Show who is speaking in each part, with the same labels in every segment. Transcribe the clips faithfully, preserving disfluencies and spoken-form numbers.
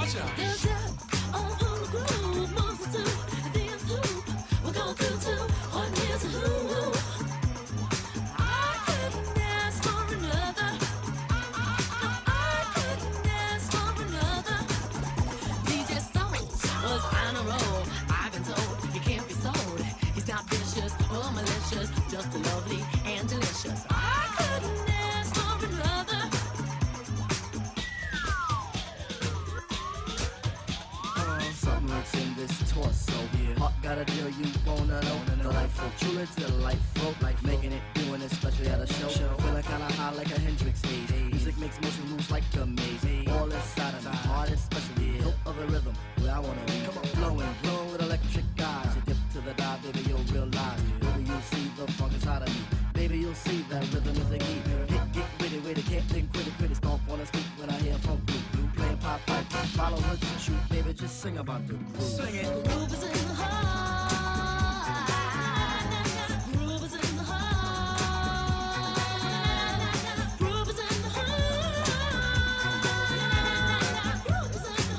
Speaker 1: Watch out.
Speaker 2: The depth of the groove moves us to the end loop. We're going through to one year's who. I couldn't ask for another. No, I couldn't ask for another. D J Soul was on a roll. I've been told he can't be sold. He's not vicious or malicious, just lovely and delicious. I couldn't ask for another.
Speaker 3: Something lurks in this torso. Yeah. Heart got a deal you wanna know. Delightful, truly delightful. Like making it, doing it, especially at a show. Feeling kinda high like a Hendrix haze. Music makes motion moves like a maze. All inside of me, heart especially. Hilt of the rhythm, where I wanna be. Come on, flowing, glowing with electric eyes. You dip to the dive, baby, you'll realize. Baby, you'll see the funk inside of me. Baby, you'll see that rhythm is the key. Get, get witty, witty, can't think, quit it, quit it. Stomp on the street when I hear funk blue. Blue playing pop pipe, follow her to shoot. Baby, just sing about the groove. Sing it.
Speaker 2: The groove is in the heart. Groove is in the heart. Groove is in the heart. Groove is in the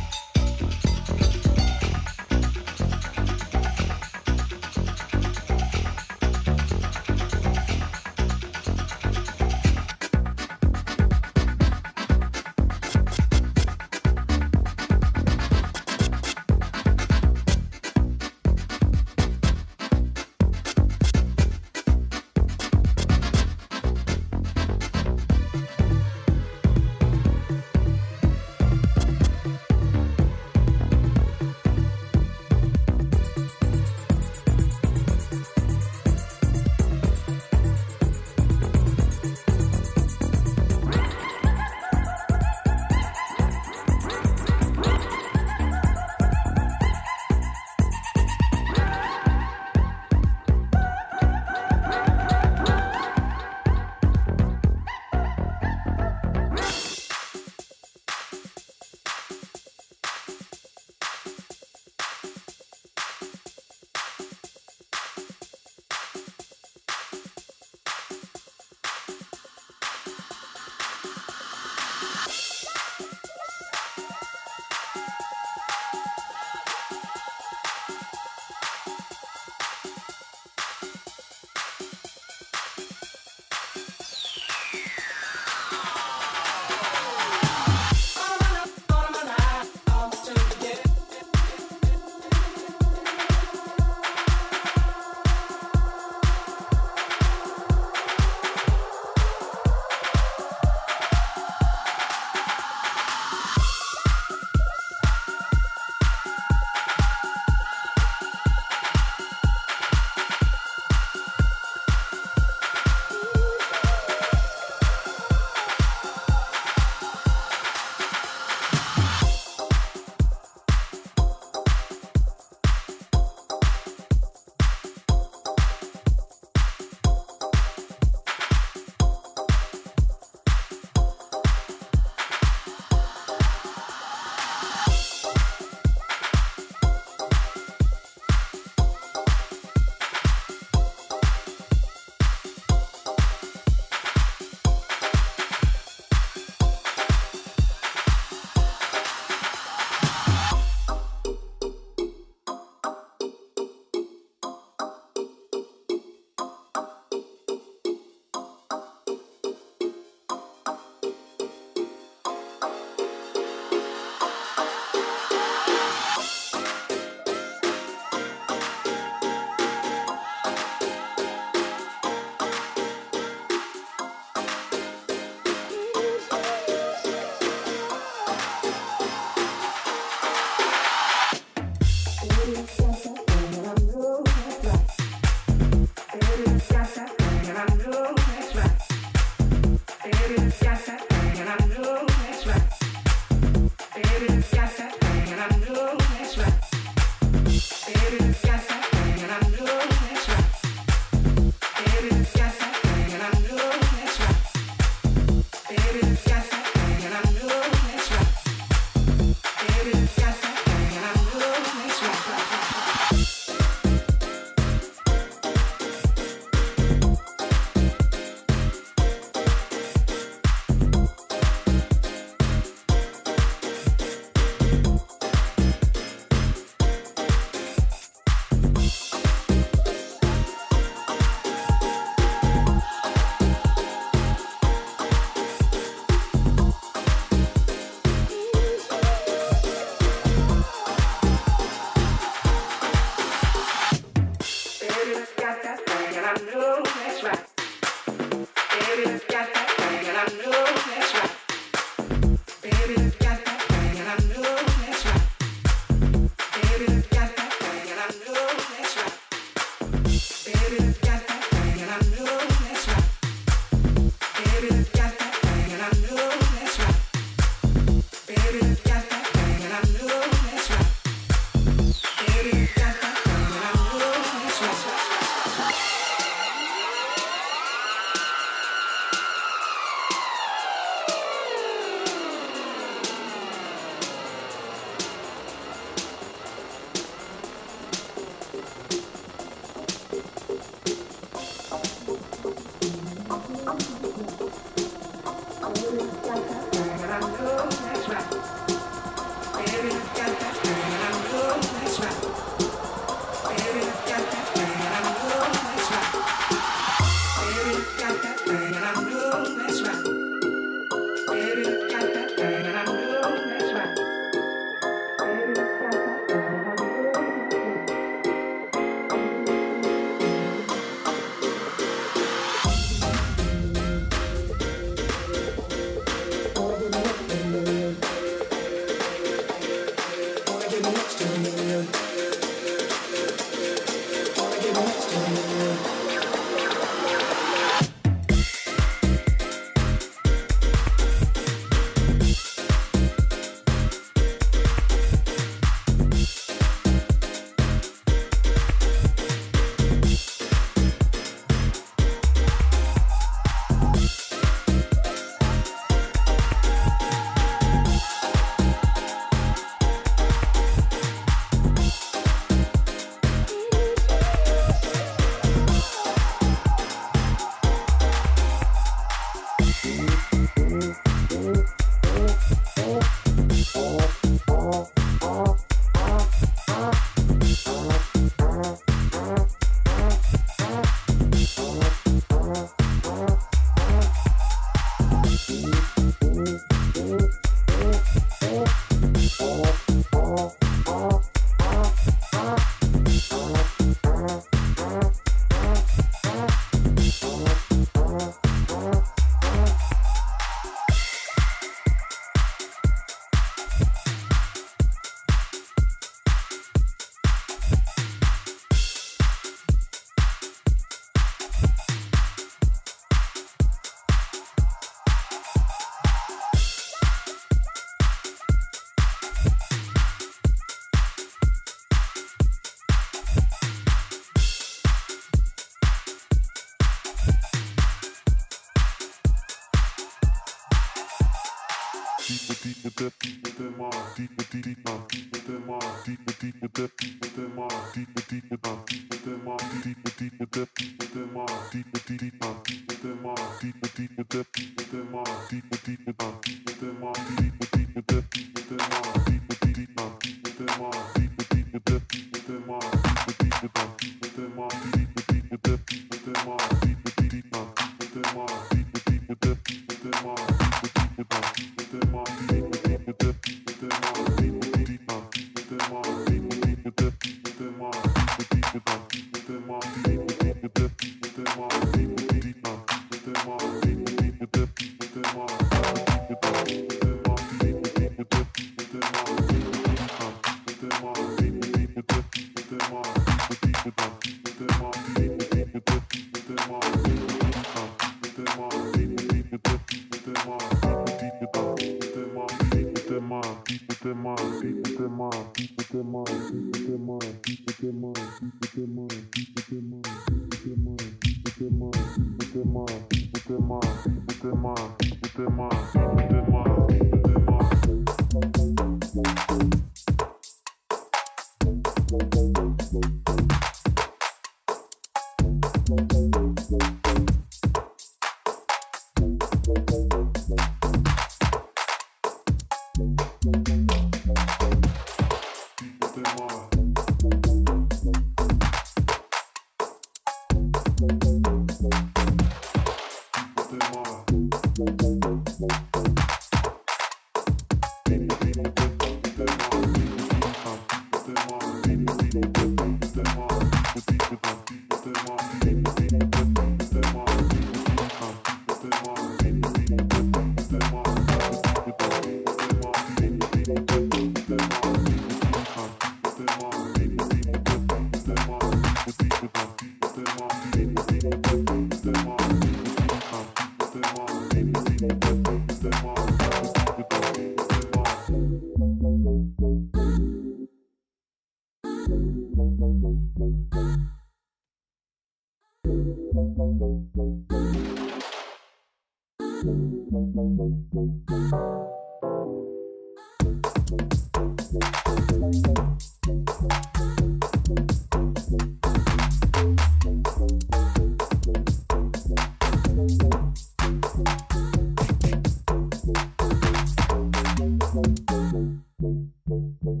Speaker 1: Thank you.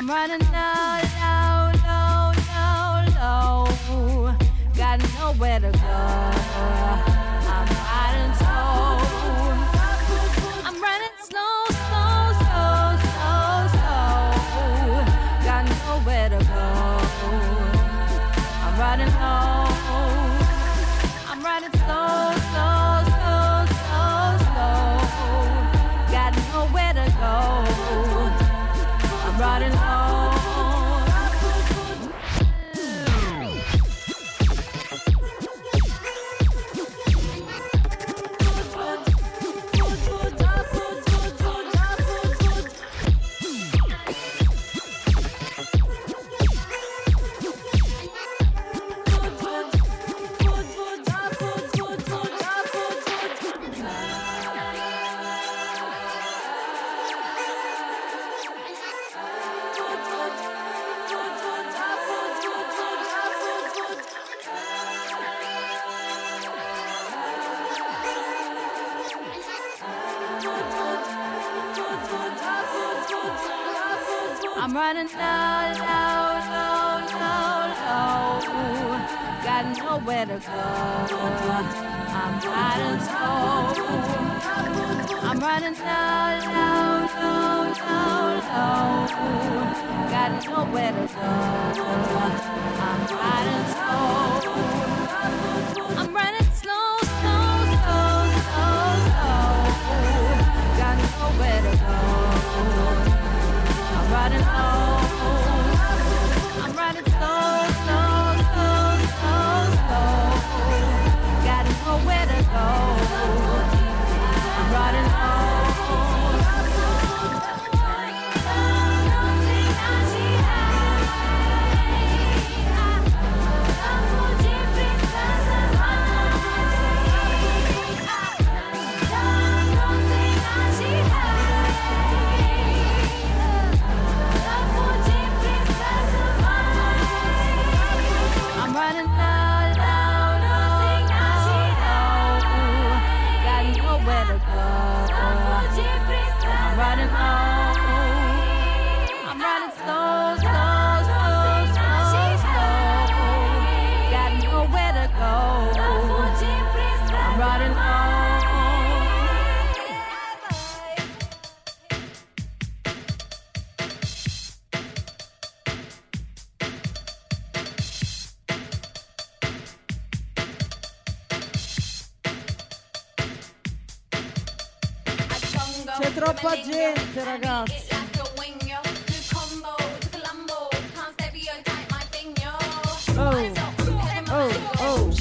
Speaker 2: I'm running low, low, low, low, low. Got nowhere to go. I'm riding slow. I'm running slow, slow, slow, slow, slow. Got nowhere to go. I'm riding low. I'm riding slow, slow, slow, slow, slow. Got nowhere to go. I'm riding low. I'm running low, low, low, low, low. Got nowhere to go. I'm riding slow. I'm running low, low, low, low, low. Got nowhere to go. I'm riding slow. I'm running slow, slow, slow, slow, slow. Got nowhere to go. I'm riding low. I'm riding slow, slow, slow, slow, slow. Got nowhere to go. I'm riding low. I'm running low, low, low, low, low. Got nowhere to go. I'm running low. I'm running slow, slow, slow, slow, slow. Got nowhere to go. I'm running low.
Speaker 1: C'è troppa gente, ragazzi. Oh, oh, oh.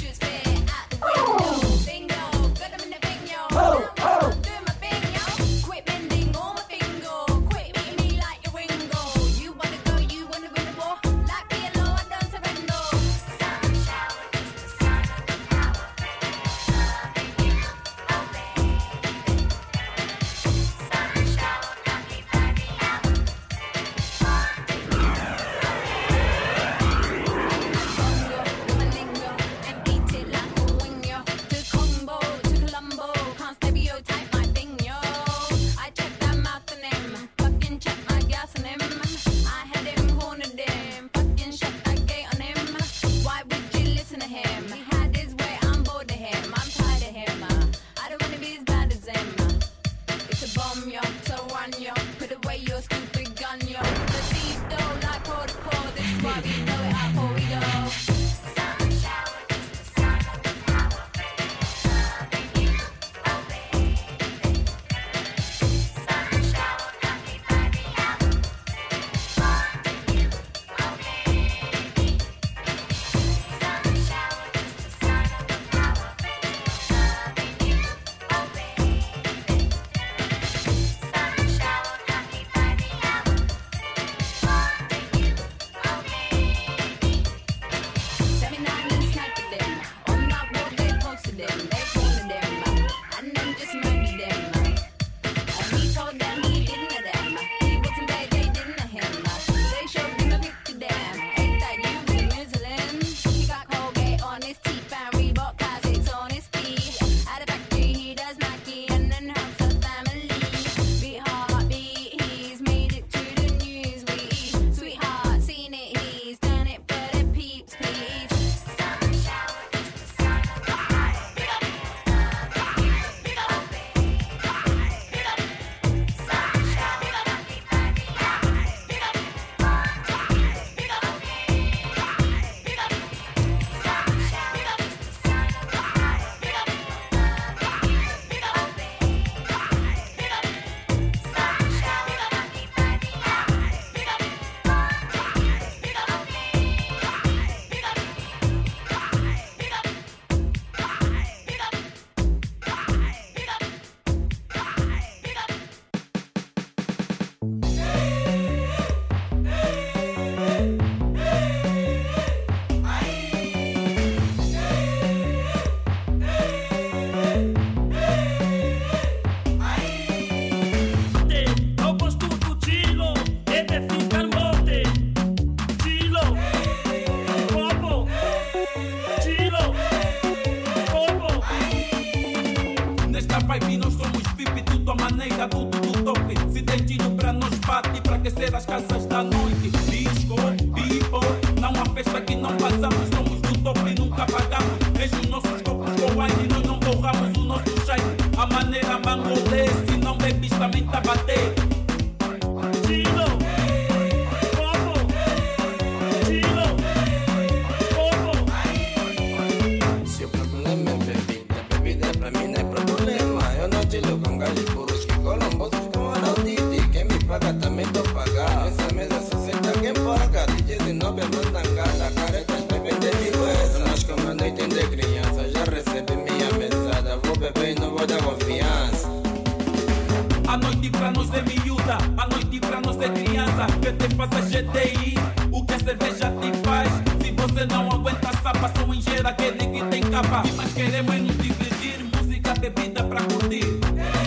Speaker 4: capa. E mais queremos é nos divertir, música, bebida pra curtir.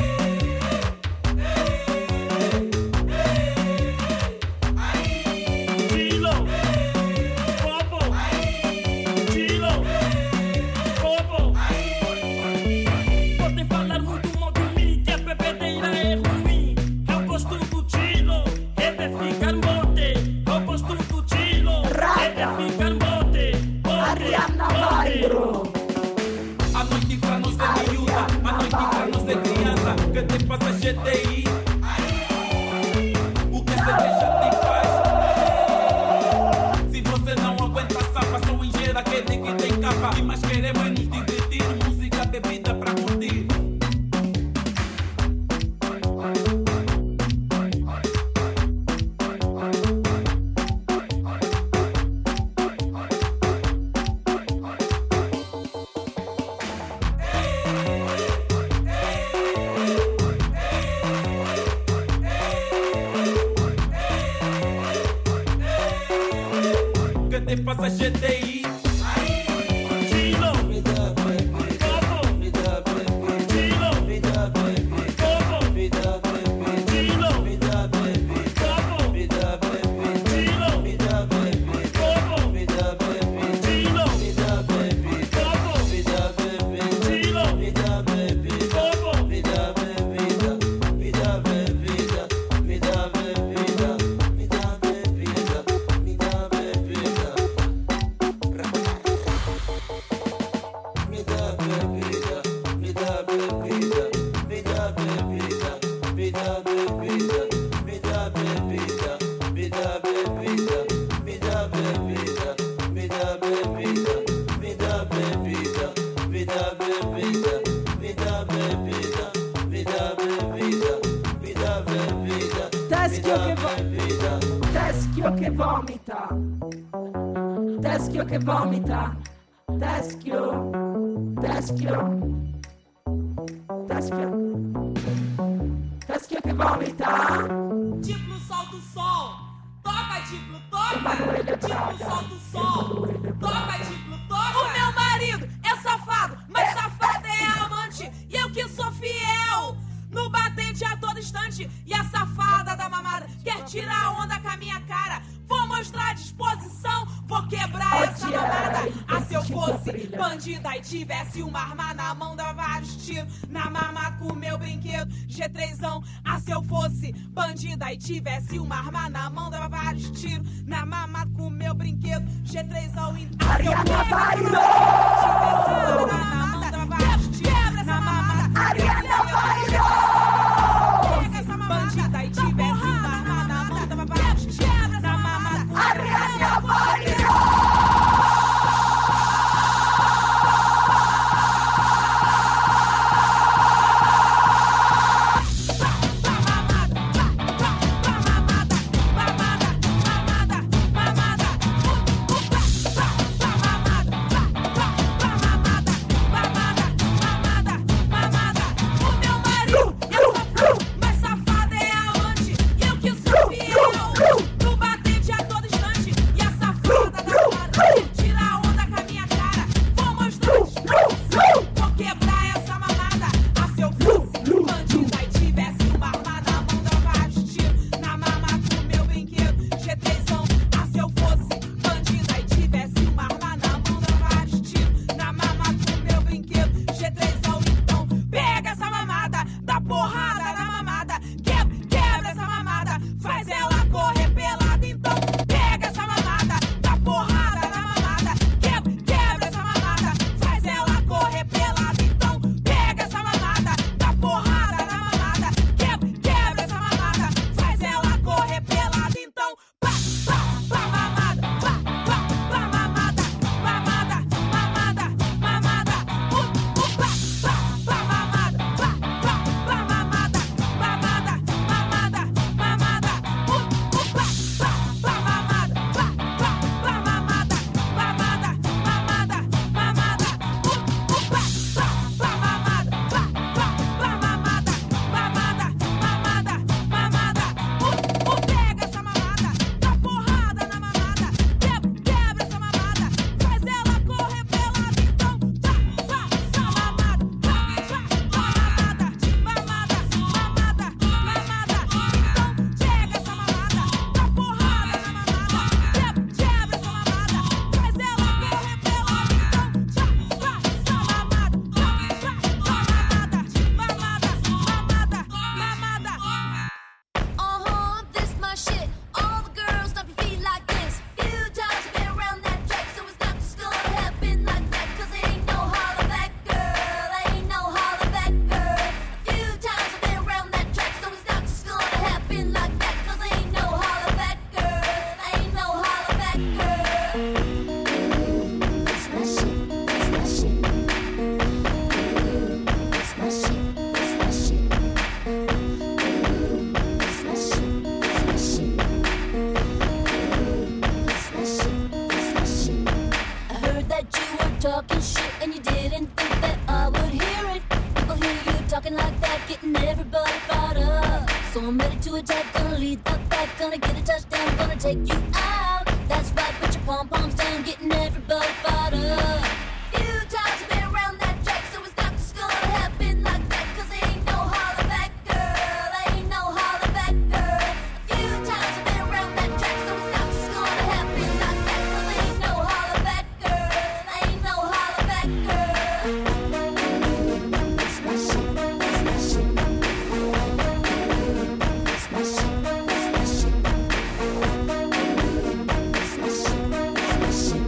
Speaker 4: G T I, o que cerveja tem faz? Se você não aguenta sapa, só engenheiro aquele que tem capa. E mais queremos é nos divertir, música, bebida pra curtir. Que te passa G T I?
Speaker 1: Teschio che vomita, teschio, teschio, teschio, teschio che vomita.
Speaker 5: Diplo solta o som, toca Diplo, toca. Diplo solta o som, toca Diplo, toca. O meu marido é safado, mas safada é a amante. E eu que sou fiel, no batente a todo instante. E a safada da mamada quer tirar a onda com a minha cara. Vou mostrar a disposição, vou quebrar essa mamada. Ah, se eu fosse bandida e tivesse uma arma na mão, dava vários tiros na mamada com o meu brinquedo G trêsão. Ah, se eu fosse bandida e tivesse uma arma na mão, dava vários tiros na mamada com o meu brinquedo G trêsão. Ah, se eu fosse bandida e tivesse uma arma na mão, dava vários tiros na mamada. Pega essa mamada. Bandida e tivesse uma arma na mão, dava vários tiros na mamada. Ariana vai! Mamada, mamada, mamada, mamada,
Speaker 2: talking shit and you didn't think that I would hear it. People hear you talking like that, getting everybody fired up. So I'm ready to attack, gonna lead the pack, gonna get a touchdown, gonna take you out. That's right, put your pom-poms down, getting everybody fired up. Few times I've been around that track, so it's not just gonna happen like that, cause there ain't no holler back, girl, there ain't no holler back, girl. A few times I've been around that track, so it's not just gonna happen like that, cause there ain't no holler back, girl, there ain't no holler back, girl. That's my shit, that's my shit. That's my shit, that's my shit. That's my shit, that's my shit.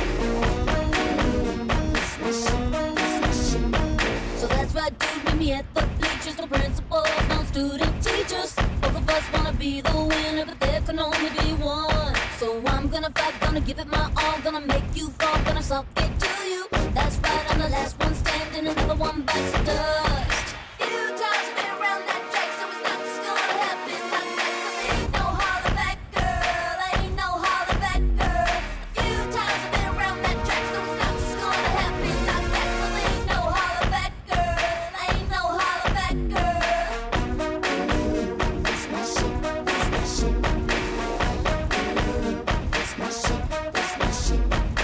Speaker 2: That's my shit, that's my shit. So that's right, dude, meet me at the bleachers. No principals, no student teachers. Both of us wanna be the winner, but there can only be one. So I'm gonna fight, gonna give it my all, gonna make you fall, gonna suck it to you. That's right, I'm the last one standing, another one bites the dust. Few times I've been around that track, so it's not just gonna happen like that, cause there ain't no holler back, girl, there ain't no holler back, girl. A few times I've been around that track, so it's not just gonna happen like that, cause there ain't no holler back, girl, there ain't no holler back, girl. That's my shit, that's my shit. That's my shit, that's my shit.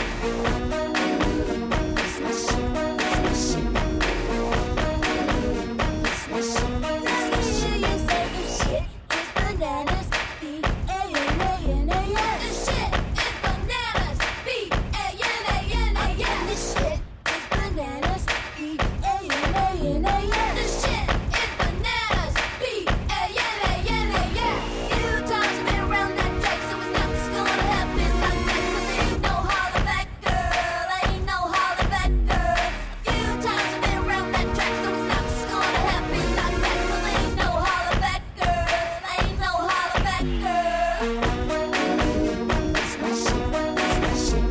Speaker 2: That's my shit, that's my shit. That's my shit, that's my shit. You say this shit is bananas, B A N A N A S. This shit is bananas, B A N A N A S. This shit is bananas, B A N A N A S. This shit is bananas, B A N A N A S. Few times I've been around that track, so it's not just gonna happen like that, cause there ain't no holler back, girl, there ain't no holler back, girl. A few times I've been around that track, so it's not just gonna happen like that, cause there ain't no holler back, girl, there ain't no holler back, girl. That's my shit, that's my shit.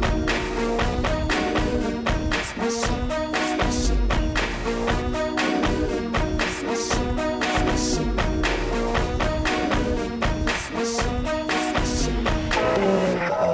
Speaker 2: That's my shit, that's my shit. That's my shit, that's my shit. That's my shit, that's my shit.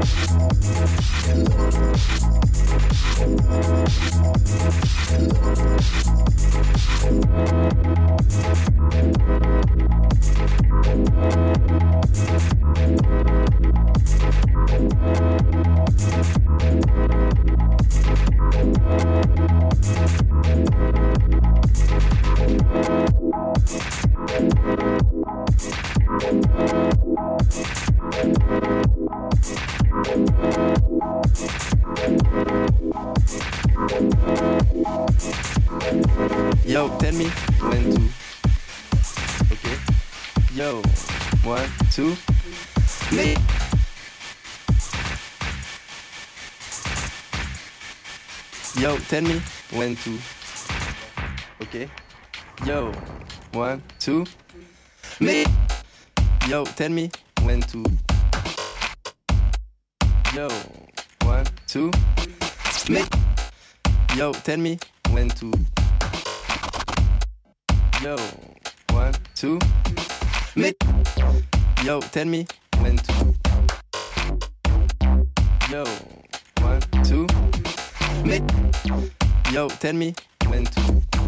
Speaker 6: We'll be right back. Yo, tell me when to. Okay. Yo, one, two, me. Yo, tell me when to. Okay. Yo, one, two, me. Yo, tell me when to. Yo, one, two, me. Yo, tell me when to. Yo, one, two, me. Yo, tell me when to. Yo, one, two, me. Yo, tell me when to.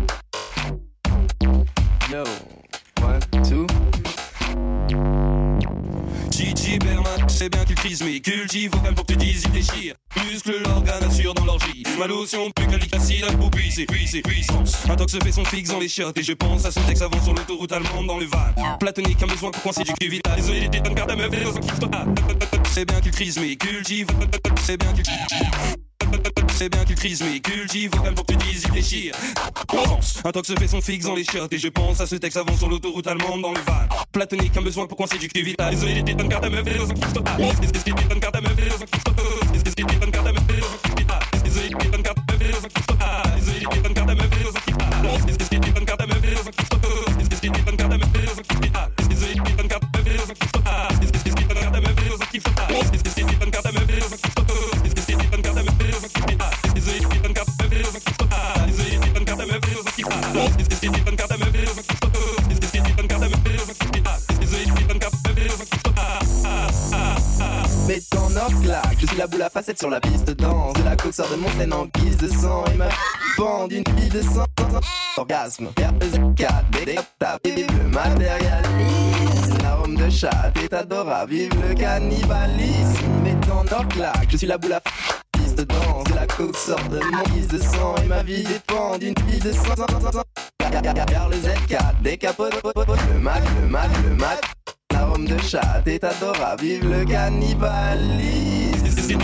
Speaker 6: Yo, one, two.
Speaker 7: Gigi Berman, c'est bien qu'il crise mais cultive vocal pour que tu dises il déchire. Muscle l'organe assure dans l'orgie. Ma lotion bucolique acide à poupée, c'est puis c'est puissance. Un tox fait son fixe dans les chiottes et je pense à ce texte avant sur l'autoroute allemande dans le van. Platonique, un besoin pour coincer du cul vital. Désolé, t'es une carte à meuf et les kiffe total. C'est bien qu'il crise mais cultive. C'est bien qu'il C'est bien qu'il crise mais cultive vocal pour que tu dises il déchire. France, un tox fait son fixe dans les chiottes et je pense à ce texte avant sur l'autoroute allemande dans le van. Platonique, un besoin pour coincer du cul vital. Désolé, t'es une carte à meuf et les kiffe total. T'es une carte à meuf et les kiffe total. T'es une carte à meuf et les kiffe total. Désolé, t'es une carte à meuf et les kiffe total. Désolé, t'es une carte à meuf et les kiffe total. T'es une carte à meuf et les kiffe total. T'es une carte à meuf et les kiffe total. Désolé, t'es une carte à meuf et les kiffe total. T'es une carte à meuf et les kiffe total. T'es une carte à meuf et les kiffe total. T'es une carte à meuf et les kiffe total. Désolé, t'es une carte à meuf et les kiffe total. Désolé, t'es une carte à meuf et les kiffe total. T'es une carte à meuf et les kiffe total. T'es une carte à meuf et les kiffe total. Désolé, t'es une carte à meuf et les kiffe total.
Speaker 6: Mais ton or claque, je suis la boule à facettes sur la piste de danse. De la coke sort de mon scène en guise de sang. Et ma bande d'une fille de sang. Orgasme, R E Z quatre, des tapes, vive le matérialisme. L'arôme de chat est adorable, vive le cannibalisme. Mais ton or claque, je suis la boule à piste de danse. De la coke sort de mon guise de sang. Et ma vie dépend d'une fille de sang. R le Z quatre, des capotes, le Mac, le Mac, le Mac. L'arôme de chat est adorable, vive le cannibalisme.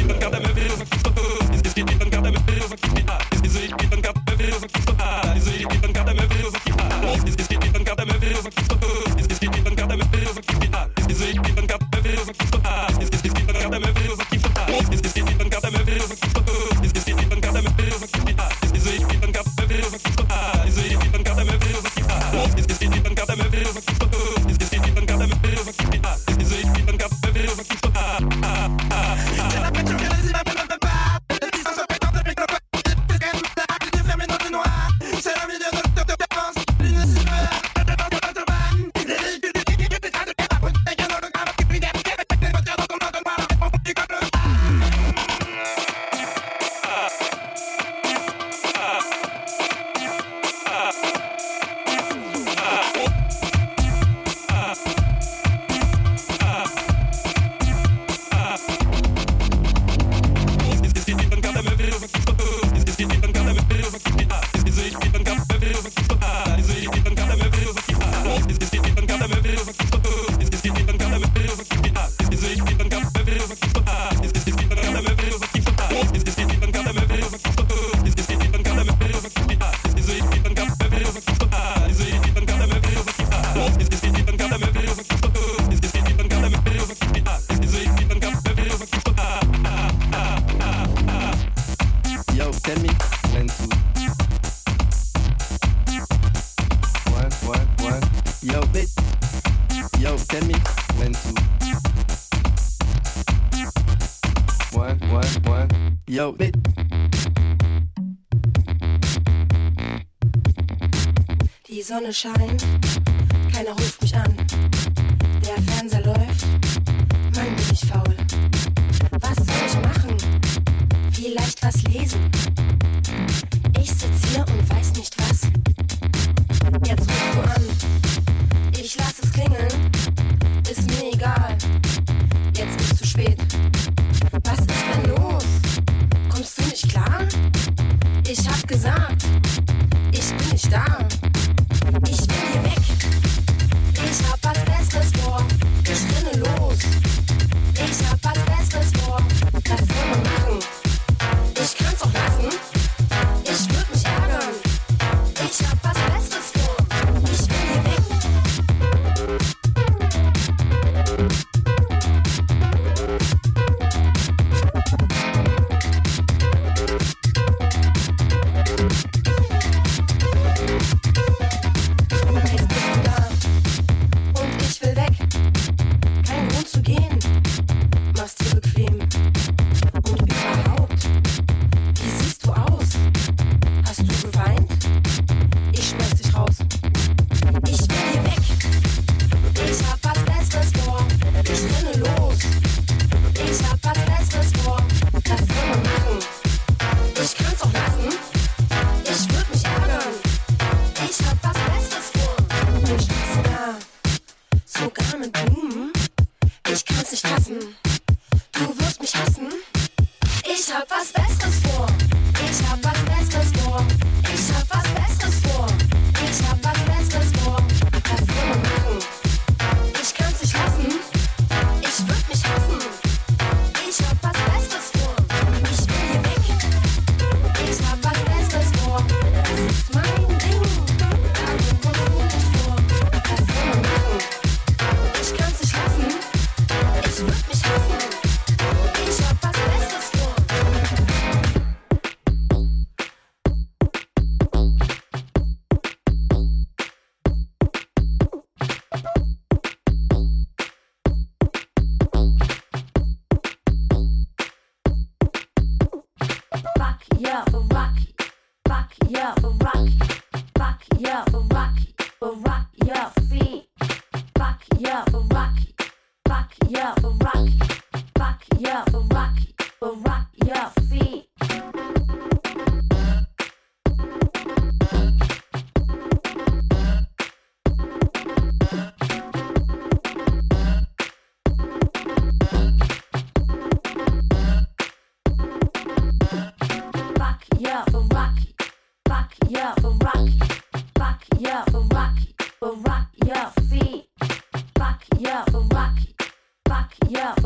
Speaker 6: Yo, bitch.
Speaker 8: Die Sonne scheint, keiner ruft mich an. Der Fernseher läuft, Mann, bin ich faul. Was soll ich machen? Vielleicht was lesen. Ich sitz hier und weiß nicht was. Jetzt rufst du an, ich lass es klingeln. Ist mir egal, jetzt ist zu spät. Was ist denn los? Kommst du nicht klar? Ich hab gesagt, ich bin nicht da. Ich will hier weg. Ich hab was Besseres vor. Ich springe los. Ich hab was Besseres vor. Das soll man machen. Ich kann's auch lassen. Ich würd mich ärgern. Ich hab was Besseres. yeah, for Rocky, Rocky, yeah, for Rocky, Rocky, yeah, for Rocky, for Rocky, yeah, feet, Rocky, yeah, for Rocky, Rocky, yeah, for Rocky, Rocky, yeah, for Rocky, for Rocky, yeah, feet. Yeah, for Rocky, Rocky, yeah, for Rocky, Rocky, yeah, for Rocky, for Rocky, yeah, feet, Rocky, yeah, for Rocky, Rocky, yeah.